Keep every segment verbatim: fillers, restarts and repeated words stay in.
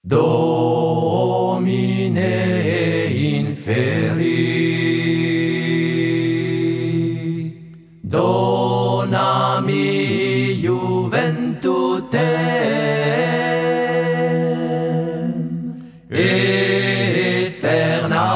Domine inferi, donami juventutem eterna.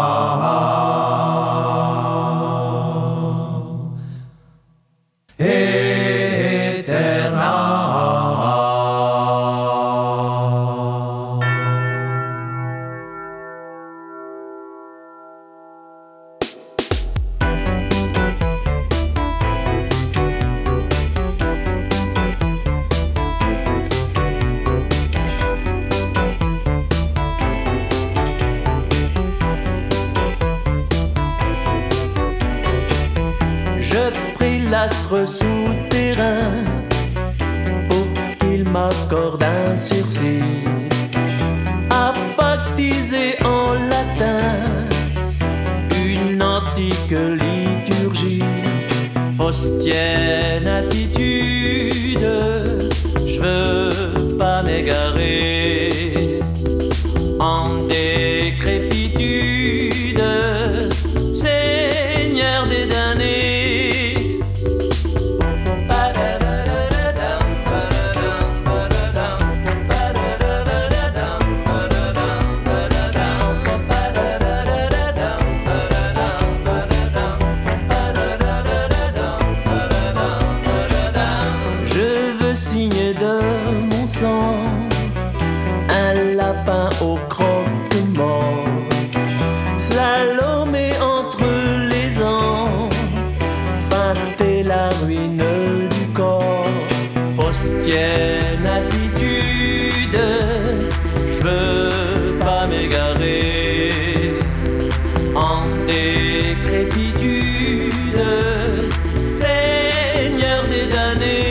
Je prie l'astre souterrain pour qu'il m'accorde un sursis à baptiser en latin une antique liturgie. Faustienne attitude, je veux pas m'égarer en décrépitude, Seigneur des damnés. Signé de mon sang, un lapin au croque-mort, slalomé entre les ans, feinter la ruine du corps. Faustienne attitude, je veux pas m'égarer en décrépitude, Seigneur des damnés.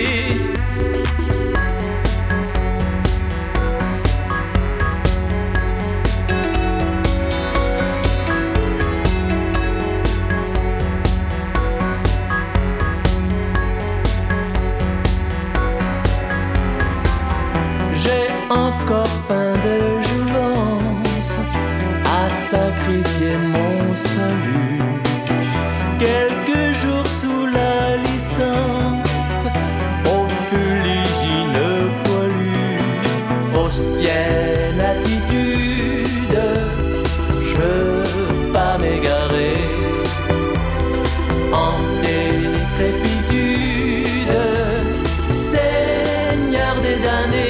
J'ai encore faim de jouvence à sacrifier mon salut. Quelques jours sous la licence au fuligine poilu. Faustienne attitude, je veux pas m'égarer en décrépitude, Seigneur des damnés.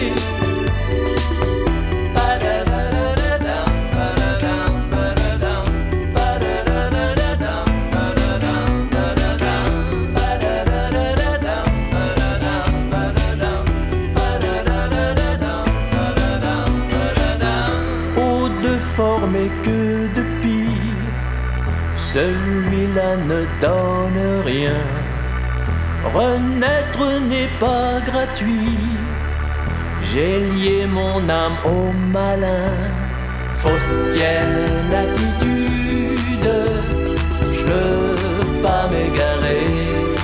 Formé que de pire, celui-là ne donne rien. Renaître n'est pas gratuit, j'ai lié mon âme au malin. Faustienne attitude, je veux pas m'égarer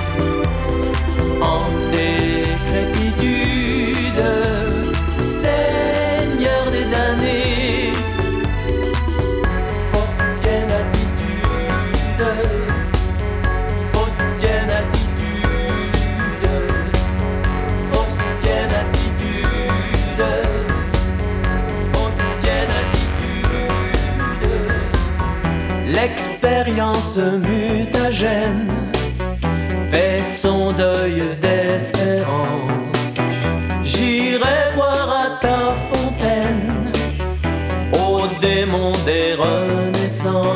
en décrépitude, Seigneur des damnés. Faustienne attitude, Faustienne attitude, Faustienne attitude. L'expérience mutagène fait son deuil d'espérance. J'irai boire à ta fontaine, ô démon des renaissances.